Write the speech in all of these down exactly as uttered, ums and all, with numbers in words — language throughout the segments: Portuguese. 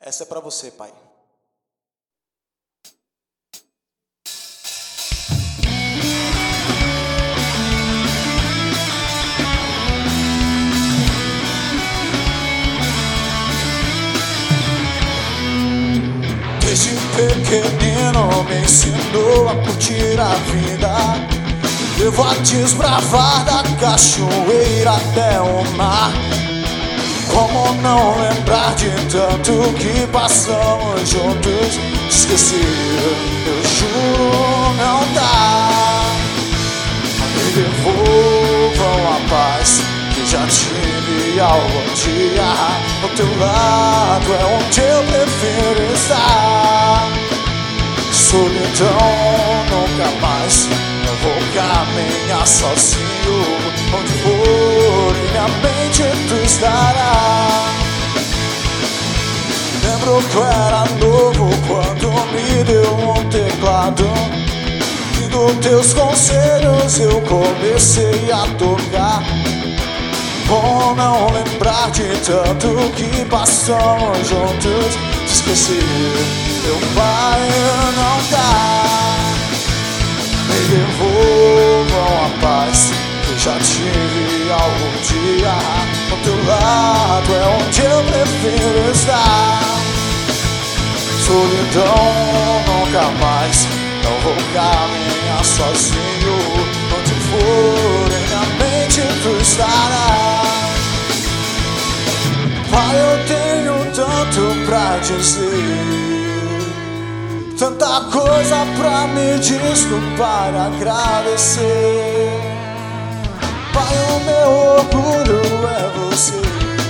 Essa é pra você, pai. Desde pequenino me ensinou a curtir a vida. Levo a desbravar da cachoeira até o mar. Como não lembrar de tanto que passamos juntos? Esquecer, eu juro, não dá. Me devolvam a paz que já tive algum dia. Ao teu lado é onde eu prefiro estar. Solidão nunca mais, eu vou caminhar sozinho. Onde for em minha mente tu estará. Lembro que eu era novo quando me deu um teclado. E dos teus conselhos eu comecei a tocar. Bom não lembrar de tanto que passamos juntos. Te esquecer, meu pai, não dá. Me devolvam a paz que já tive algum dia. Ao teu lado é onde eu prefiro estar. Solidão nunca mais, não vou caminhar sozinho. Onde for em minha mente tu estará. Pai, eu tenho tanto pra dizer, tanta coisa pra me desculpar, agradecer. Pai, o meu orgulho é você.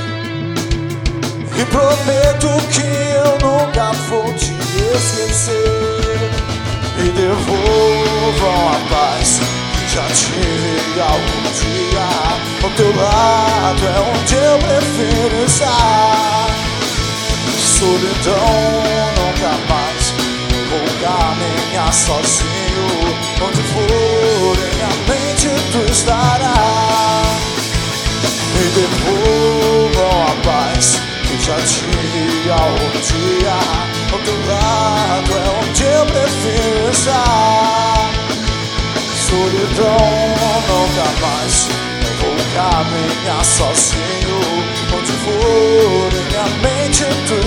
E prometo que eu nunca vou te esquecer. Me devolvam a paz que já tive algum dia. Ao teu lado é onde eu prefiro estar. Solidão nunca mais, eu vou caminhar sozinho. Onde for em minha mente tu estará. Me devolvam a paz que já tive algum dia. Ao teu lado é onde eu prefiro estar. Solidão nunca mais, eu vou caminhar sozinho. Onde for em minha mente tu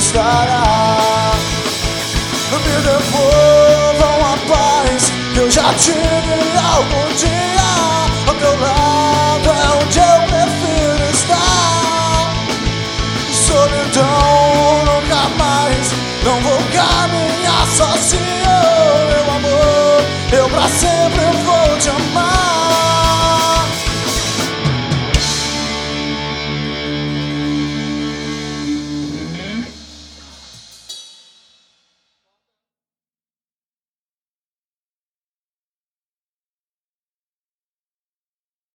estará. Me devolvam a paz que eu já tive